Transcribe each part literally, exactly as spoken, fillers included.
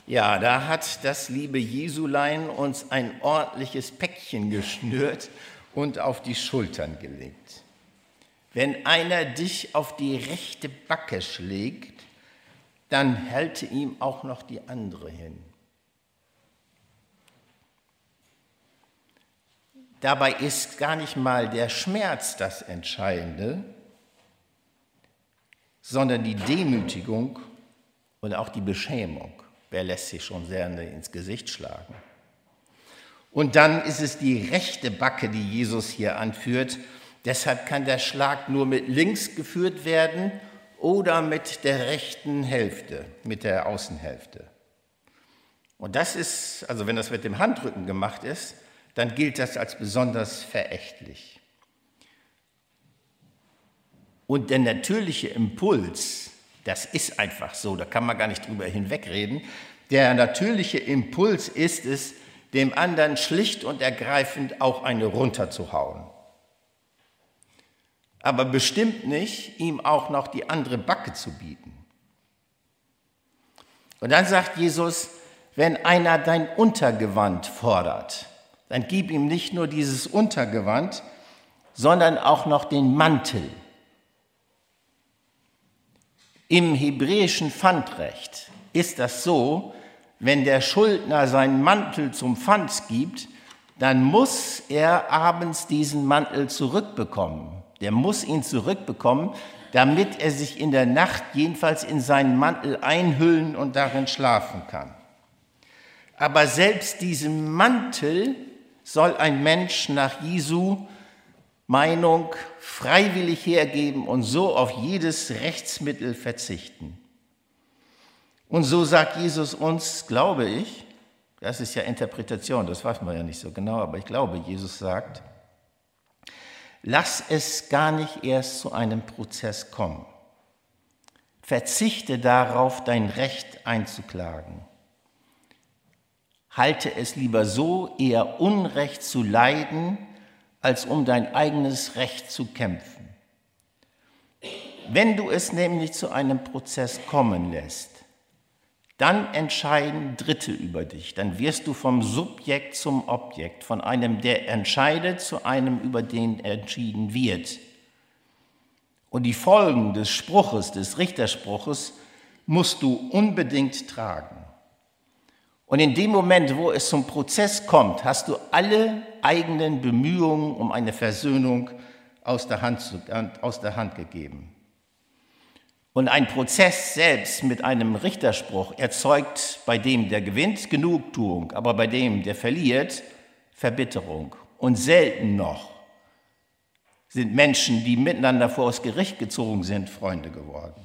Ja, da hat das liebe Jesulein uns ein ordentliches Päckchen geschnürt und auf die Schultern gelegt. Wenn einer dich auf die rechte Backe schlägt, dann halte ihm auch noch die andere hin. Dabei ist gar nicht mal der Schmerz das Entscheidende, sondern die Demütigung und auch die Beschämung. Wer lässt sich schon sehr ins Gesicht schlagen? Und dann ist es die rechte Backe, die Jesus hier anführt. Deshalb kann der Schlag nur mit links geführt werden oder mit der rechten Hälfte, mit der Außenhälfte. Und das ist, also wenn das mit dem Handrücken gemacht ist, dann gilt das als besonders verächtlich. Und der natürliche Impuls, das ist einfach so, da kann man gar nicht drüber hinwegreden, der natürliche Impuls ist es, dem anderen schlicht und ergreifend auch eine runterzuhauen. Aber bestimmt nicht, ihm auch noch die andere Backe zu bieten. Und dann sagt Jesus, wenn einer dein Untergewand fordert, dann gib ihm nicht nur dieses Untergewand, sondern auch noch den Mantel. Im hebräischen Pfandrecht ist das so, wenn der Schuldner seinen Mantel zum Pfand gibt, dann muss er abends diesen Mantel zurückbekommen. Der muss ihn zurückbekommen, damit er sich in der Nacht jedenfalls in seinen Mantel einhüllen und darin schlafen kann. Aber selbst diesen Mantel soll ein Mensch nach Jesu Meinung freiwillig hergeben und so auf jedes Rechtsmittel verzichten. Und so sagt Jesus uns, glaube ich, das ist ja Interpretation, das weiß man ja nicht so genau, aber ich glaube, Jesus sagt, lass es gar nicht erst zu einem Prozess kommen. Verzichte darauf, dein Recht einzuklagen. Halte es lieber so, eher Unrecht zu leiden, als um dein eigenes Recht zu kämpfen. Wenn du es nämlich zu einem Prozess kommen lässt, dann entscheiden Dritte über dich. Dann wirst du vom Subjekt zum Objekt, von einem, der entscheidet, zu einem, über den entschieden wird. Und die Folgen des Spruches, des Richterspruches, musst du unbedingt tragen. Und in dem Moment, wo es zum Prozess kommt, hast du alle eigenen Bemühungen um eine Versöhnung aus der Hand, aus der Hand gegeben. Und ein Prozess selbst mit einem Richterspruch erzeugt bei dem, der gewinnt, Genugtuung, aber bei dem, der verliert, Verbitterung. Und selten noch sind Menschen, die miteinander vor das Gericht gezogen sind, Freunde geworden.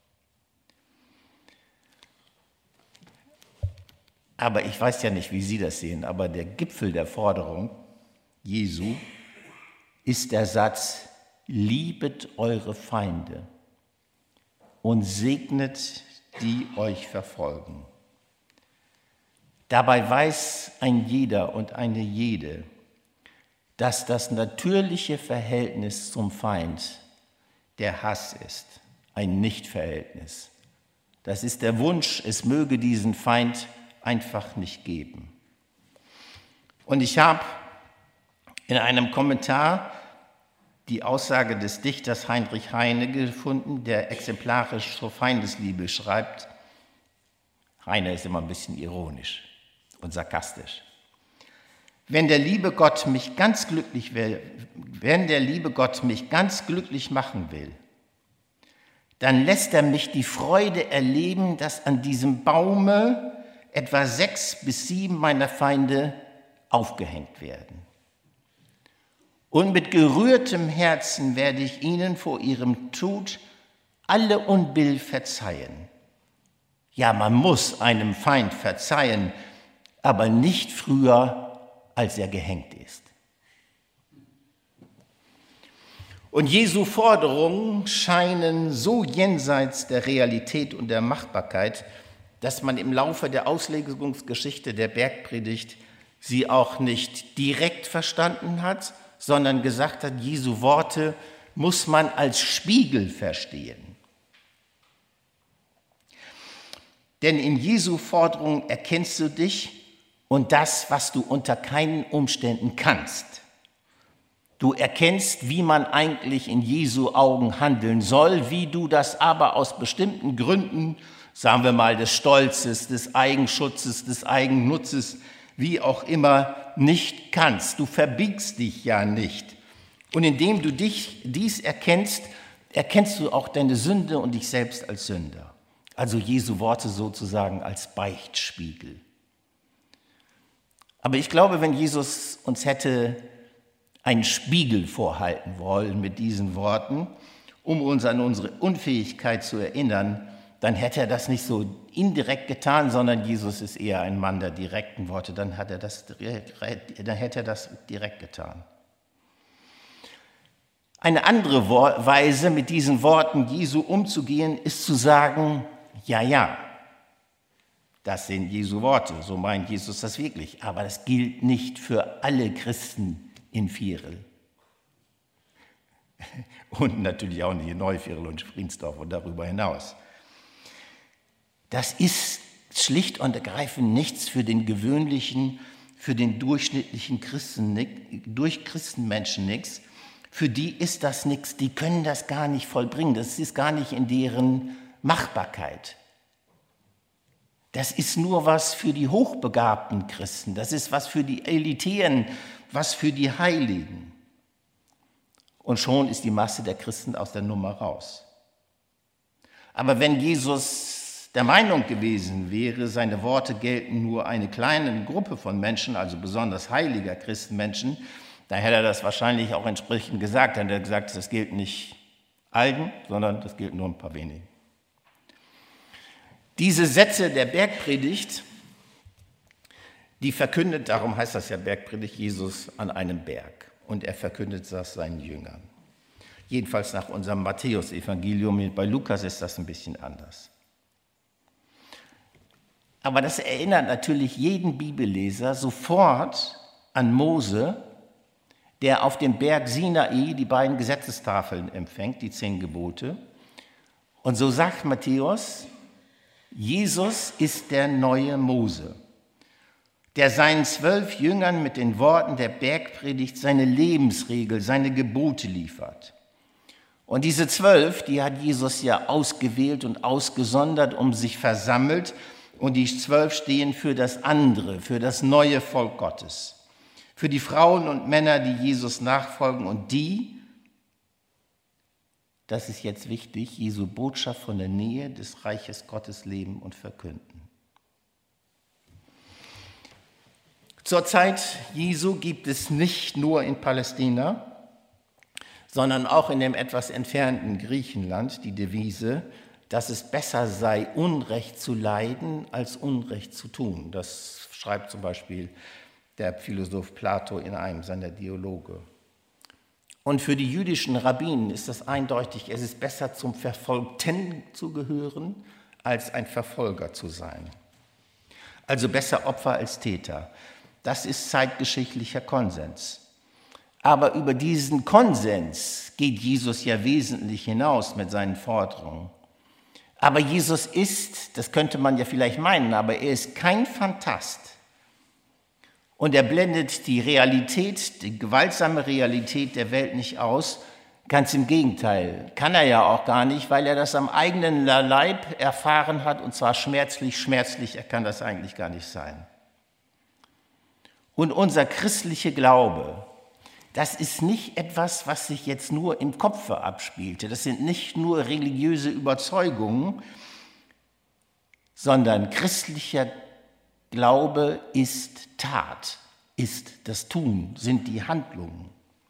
Aber ich weiß ja nicht, wie Sie das sehen, aber der Gipfel der Forderung Jesu ist der Satz, liebet eure Feinde und segnet, die euch verfolgen. Dabei weiß ein jeder und eine jede, dass das natürliche Verhältnis zum Feind der Hass ist, ein Nichtverhältnis. Das ist der Wunsch, es möge diesen Feind einfach nicht geben. Und ich habe in einem Kommentar die Aussage des Dichters Heinrich Heine gefunden, der exemplarisch zur Feindesliebe schreibt. Heine ist immer ein bisschen ironisch und sarkastisch. Wenn der liebe Gott mich ganz glücklich will, wenn der liebe Gott mich ganz glücklich machen will, dann lässt er mich die Freude erleben, dass an diesem Baume etwa sechs bis sieben meiner Feinde aufgehängt werden. Und mit gerührtem Herzen werde ich ihnen vor ihrem Tod alle Unbill verzeihen. Ja, man muss einem Feind verzeihen, aber nicht früher, als er gehängt ist. Und Jesu Forderungen scheinen so jenseits der Realität und der Machbarkeit, dass man im Laufe der Auslegungsgeschichte der Bergpredigt sie auch nicht direkt verstanden hat, sondern gesagt hat, Jesu Worte muss man als Spiegel verstehen. Denn in Jesu Forderung erkennst du dich und das, was du unter keinen Umständen kannst. Du erkennst, wie man eigentlich in Jesu Augen handeln soll, wie du das aber aus bestimmten Gründen, sagen wir mal, des Stolzes, des Eigenschutzes, des Eigennutzes, wie auch immer, nicht kannst. Du verbiegst dich ja nicht. Und indem du dich dies erkennst, erkennst du auch deine Sünde und dich selbst als Sünder. Also Jesu Worte sozusagen als Beichtspiegel. Aber ich glaube, wenn Jesus uns hätte einen Spiegel vorhalten wollen mit diesen Worten, um uns an unsere Unfähigkeit zu erinnern, dann hätte er das nicht so indirekt getan, sondern Jesus ist eher ein Mann der direkten Worte, dann, hat er das, dann hätte er das direkt getan. Eine andere Weise, mit diesen Worten Jesu umzugehen, ist zu sagen, ja, ja, das sind Jesu Worte, so meint Jesus das wirklich, aber das gilt nicht für alle Christen in Vierel. Und natürlich auch nicht in Neuvierel und Friensdorf und darüber hinaus. Das ist schlicht und ergreifend nichts für den gewöhnlichen, für den durchschnittlichen Christen, durch Christenmenschen nichts. Für die ist das nichts, die können das gar nicht vollbringen, das ist gar nicht in deren Machbarkeit. Das ist nur was für die hochbegabten Christen, das ist was für die Elitären, was für die Heiligen. Und schon ist die Masse der Christen aus der Nummer raus. Aber wenn Jesus der Meinung gewesen wäre, seine Worte gelten nur eine kleine Gruppe von Menschen, also besonders heiliger Christenmenschen, dann hätte er das wahrscheinlich auch entsprechend gesagt. Dann hätte er gesagt, das gilt nicht allen, sondern das gilt nur ein paar wenigen. Diese Sätze der Bergpredigt, die verkündet, darum heißt das ja Bergpredigt, Jesus an einem Berg. Und er verkündet das seinen Jüngern. Jedenfalls nach unserem Matthäus-Evangelium. Bei Lukas ist das ein bisschen anders. Aber das erinnert natürlich jeden Bibelleser sofort an Mose, der auf dem Berg Sinai die beiden Gesetzestafeln empfängt, die zehn Gebote. Und so sagt Matthäus, Jesus ist der neue Mose, der seinen zwölf Jüngern mit den Worten der Bergpredigt seine Lebensregel, seine Gebote liefert. Und diese zwölf, die hat Jesus ja ausgewählt und ausgesondert, um sich versammelt. Und die zwölf stehen für das andere, für das neue Volk Gottes. Für die Frauen und Männer, die Jesus nachfolgen und die, das ist jetzt wichtig, Jesu Botschaft von der Nähe des Reiches Gottes leben und verkünden. Zur Zeit Jesu gibt es nicht nur in Palästina, sondern auch in dem etwas entfernten Griechenland die Devise, dass es besser sei, Unrecht zu leiden, als Unrecht zu tun. Das schreibt zum Beispiel der Philosoph Plato in einem seiner Dialoge. Und für die jüdischen Rabbinen ist das eindeutig, es ist besser, zum Verfolgten zu gehören, als ein Verfolger zu sein. Also besser Opfer als Täter. Das ist zeitgeschichtlicher Konsens. Aber über diesen Konsens geht Jesus ja wesentlich hinaus mit seinen Forderungen. Aber Jesus ist, das könnte man ja vielleicht meinen, aber er ist kein Phantast. Und er blendet die Realität, die gewaltsame Realität der Welt nicht aus. Ganz im Gegenteil, kann er ja auch gar nicht, weil er das am eigenen Leib erfahren hat, und zwar schmerzlich, schmerzlich, er kann das eigentlich gar nicht sein. Und unser christlicher Glaube, das ist nicht etwas, was sich jetzt nur im Kopfe abspielte. Das sind nicht nur religiöse Überzeugungen, sondern christlicher Glaube ist Tat, ist das Tun, sind die Handlungen.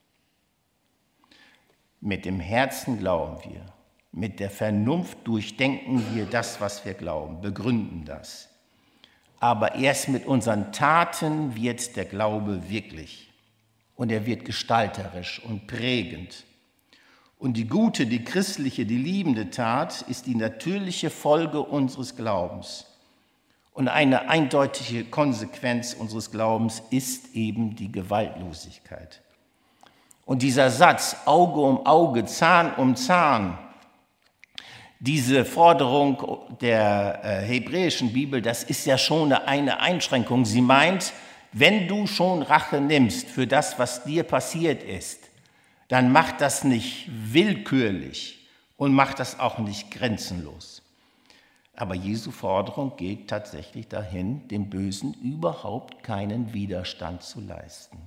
Mit dem Herzen glauben wir, mit der Vernunft durchdenken wir das, was wir glauben, begründen das. Aber erst mit unseren Taten wird der Glaube wirklich. Und er wird gestalterisch und prägend. Und die gute, die christliche, die liebende Tat ist die natürliche Folge unseres Glaubens. Und eine eindeutige Konsequenz unseres Glaubens ist eben die Gewaltlosigkeit. Und dieser Satz, Auge um Auge, Zahn um Zahn, Diese Forderung der äh, hebräischen Bibel, das ist ja schon eine Einschränkung. Sie meint, wenn du schon Rache nimmst für das, was dir passiert ist, dann mach das nicht willkürlich und mach das auch nicht grenzenlos. Aber Jesu Forderung geht tatsächlich dahin, dem Bösen überhaupt keinen Widerstand zu leisten.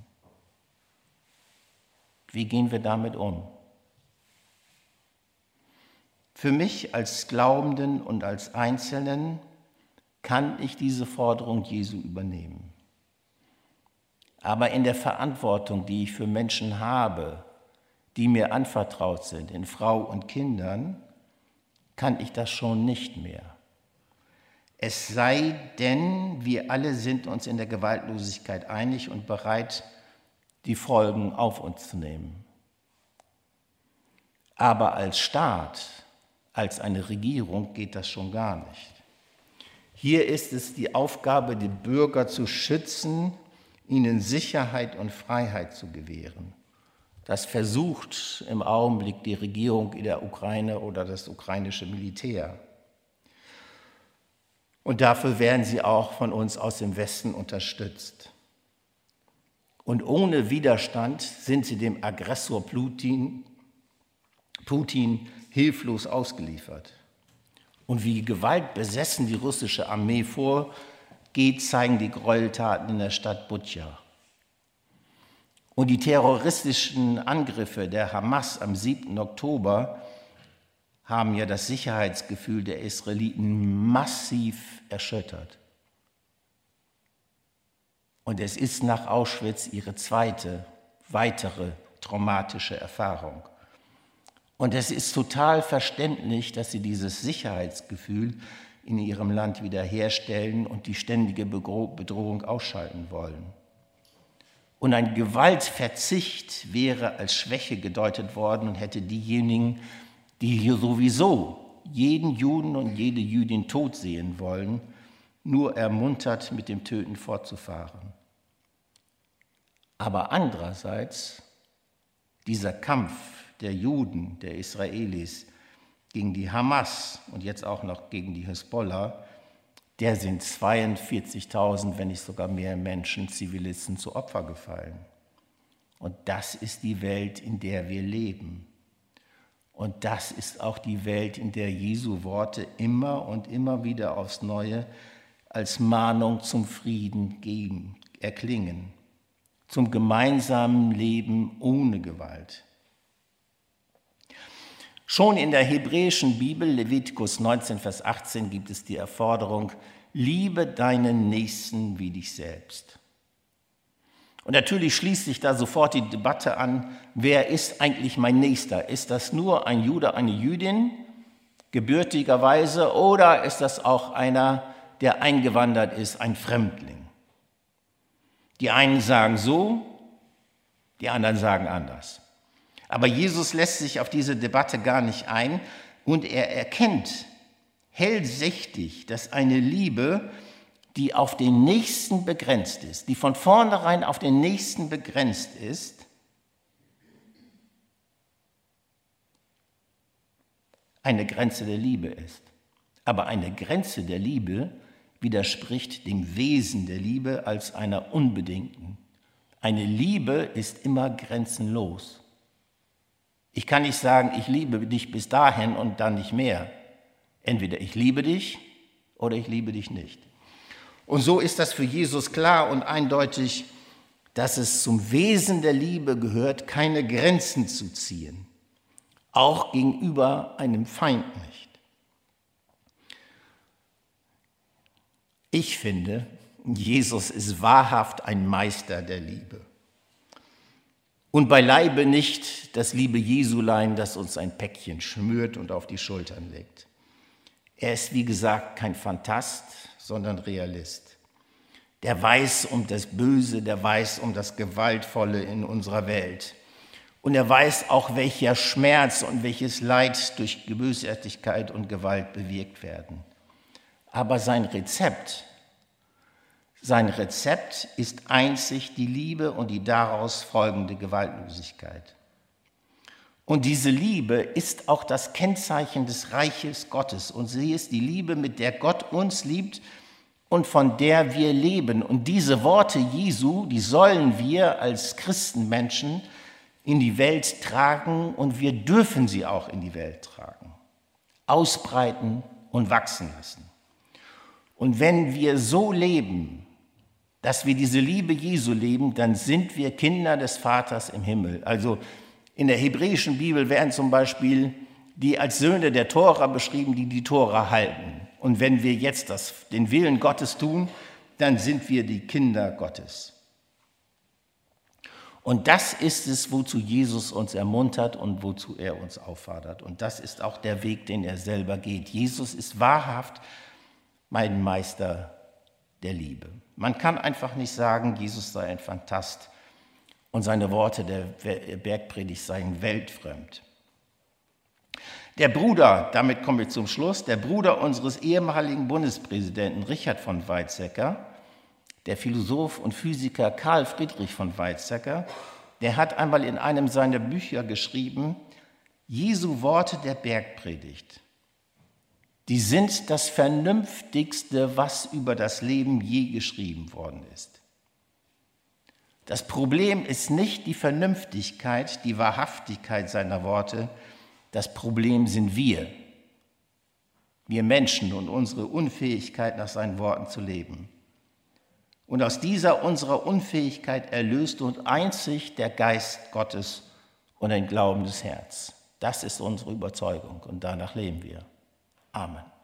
Wie gehen wir damit um? Für mich als Glaubenden und als Einzelnen kann ich diese Forderung Jesu übernehmen. Aber in der Verantwortung, die ich für Menschen habe, die mir anvertraut sind, in Frau und Kindern, kann ich das schon nicht mehr. Es sei denn, wir alle sind uns in der Gewaltlosigkeit einig und bereit, die Folgen auf uns zu nehmen. Aber als Staat, als eine Regierung geht das schon gar nicht. Hier ist es die Aufgabe, die Bürger zu schützen, ihnen Sicherheit und Freiheit zu gewähren. Das versucht im Augenblick die Regierung in der Ukraine oder das ukrainische Militär. Und dafür werden sie auch von uns aus dem Westen unterstützt. Und ohne Widerstand sind sie dem Aggressor Putin, Putin hilflos ausgeliefert. Und wie gewaltbesessen die russische Armee vorgeht, zeigen die Gräueltaten in der Stadt Butscha. Und die terroristischen Angriffe der Hamas am siebten Oktober haben ja das Sicherheitsgefühl der Israeliten massiv erschüttert. Und es ist nach Auschwitz ihre zweite, weitere traumatische Erfahrung. Und es ist total verständlich, dass sie dieses Sicherheitsgefühl in ihrem Land wiederherstellen und die ständige Bedrohung ausschalten wollen. Und ein Gewaltverzicht wäre als Schwäche gedeutet worden und hätte diejenigen, die hier sowieso jeden Juden und jede Jüdin tot sehen wollen, nur ermuntert, mit dem Töten fortzufahren. Aber andererseits, dieser Kampf der Juden, der Israelis gegen die Hamas und jetzt auch noch gegen die Hisbollah, der sind zweiundvierzigtausend, wenn nicht sogar mehr Menschen, Zivilisten zu Opfer gefallen. Und das ist die Welt, in der wir leben. Und das ist auch die Welt, in der Jesu Worte immer und immer wieder aufs Neue als Mahnung zum Frieden geben, erklingen, zum gemeinsamen Leben ohne Gewalt. Schon in der hebräischen Bibel, Levitikus neunzehn, Vers achtzehn, gibt es die Erforderung, liebe deinen Nächsten wie dich selbst. Und natürlich schließt sich da sofort die Debatte an, wer ist eigentlich mein Nächster? Ist das nur ein Jude, eine Jüdin, gebürtigerweise, oder ist das auch einer, der eingewandert ist, ein Fremdling? Die einen sagen so, die anderen sagen anders. Aber Jesus lässt sich auf diese Debatte gar nicht ein und er erkennt hellsichtig, dass eine Liebe, die auf den Nächsten begrenzt ist, die von vornherein auf den Nächsten begrenzt ist, eine Grenze der Liebe ist. Aber eine Grenze der Liebe widerspricht dem Wesen der Liebe als einer unbedingten. Eine Liebe ist immer grenzenlos. Ich kann nicht sagen, ich liebe dich bis dahin und dann nicht mehr. Entweder ich liebe dich oder ich liebe dich nicht. Und so ist das für Jesus klar und eindeutig, dass es zum Wesen der Liebe gehört, keine Grenzen zu ziehen, auch gegenüber einem Feind nicht. Ich finde, Jesus ist wahrhaft ein Meister der Liebe. Und beileibe nicht das liebe Jesulein, das uns ein Päckchen schmürt und auf die Schultern legt. Er ist, wie gesagt, kein Phantast, sondern Realist. Der weiß um das Böse, der weiß um das Gewaltvolle in unserer Welt. Und er weiß auch, welcher Schmerz und welches Leid durch Bösartigkeit und Gewalt bewirkt werden. Aber sein Rezept, sein Rezept ist einzig die Liebe und die daraus folgende Gewaltlosigkeit. Und diese Liebe ist auch das Kennzeichen des Reiches Gottes. Und sie ist die Liebe, mit der Gott uns liebt und von der wir leben. Und diese Worte Jesu, die sollen wir als Christenmenschen in die Welt tragen und wir dürfen sie auch in die Welt tragen, ausbreiten und wachsen lassen. Und wenn wir so leben, dass wir diese Liebe Jesu leben, dann sind wir Kinder des Vaters im Himmel. Also in der hebräischen Bibel werden zum Beispiel die als Söhne der Tora beschrieben, die die Tora halten. Und wenn wir jetzt das, den Willen Gottes tun, dann sind wir die Kinder Gottes. Und das ist es, wozu Jesus uns ermuntert und wozu er uns auffordert. Und das ist auch der Weg, den er selber geht. Jesus ist wahrhaft mein Meister der Liebe. Man kann einfach nicht sagen, Jesus sei ein Phantast und seine Worte der Bergpredigt seien weltfremd. Der Bruder, damit kommen wir zum Schluss, der Bruder unseres ehemaligen Bundespräsidenten Richard von Weizsäcker, der Philosoph und Physiker Karl Friedrich von Weizsäcker, der hat einmal in einem seiner Bücher geschrieben, Jesu Worte der Bergpredigt, die sind das Vernünftigste, was über das Leben je geschrieben worden ist. Das Problem ist nicht die Vernünftigkeit, die Wahrhaftigkeit seiner Worte, das Problem sind wir, wir Menschen und unsere Unfähigkeit, nach seinen Worten zu leben. Und aus dieser unserer Unfähigkeit erlöst uns einzig der Geist Gottes und ein glaubendes Herz. Das ist unsere Überzeugung und danach leben wir. Amen.